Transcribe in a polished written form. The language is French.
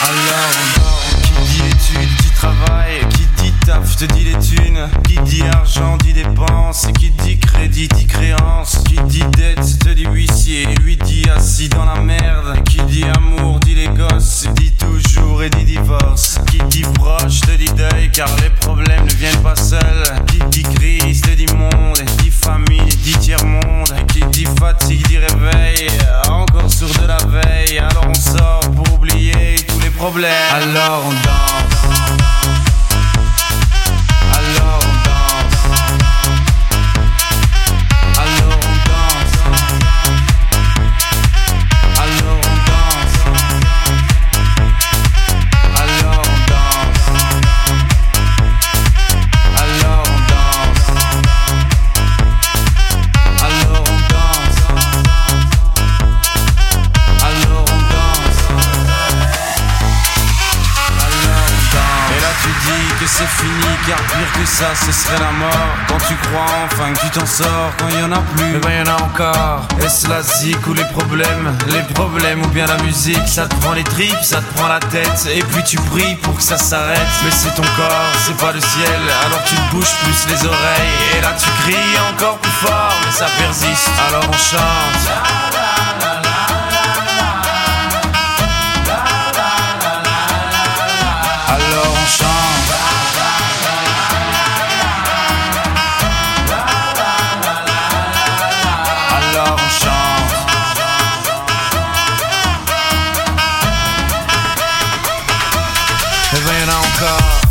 Alors on dort. Qui dit études dit travail, qui dit taf te dit les thunes, qui dit argent dit dépenses, et qui dit crédit dit créance, qui dit dette te dit huissier, lui dit assis dans la merde, et qui dit amour dit les gosses, et dit toujours et dit divorce, qui dit proche te dit deuil car les problèmes ne viennent pas seuls, qui dit crise te dit monde, et dit famine dit tiers-monde, et qui dit fatigue dit réveil, encore sourd de la veille, alors on sort pour oublier tous les problèmes. Alors on danse. Alors on danse. Alors on danse. Alors on danse. Alors on danse. Alors on danse. Alors on danse. Alors on danse. Et là tu dis que c'est fini car pire que ça ce serait la mort. Quand tu crois enfin que tu t'en sors, quand il y en a plus, mais ben y en a encore. Est-ce la zik ou les problèmes ou bien la musique? Ça te prend les tripes, ça te prend la tête, et puis tu pries pour que ça s'arrête. Mais c'est ton corps, c'est pas le ciel, alors tu te bouges plus les oreilles. Et là tu cries encore plus fort, mais ça persiste, alors on chante. Alors on chante. Alors on chante. Et ben y'en a encore.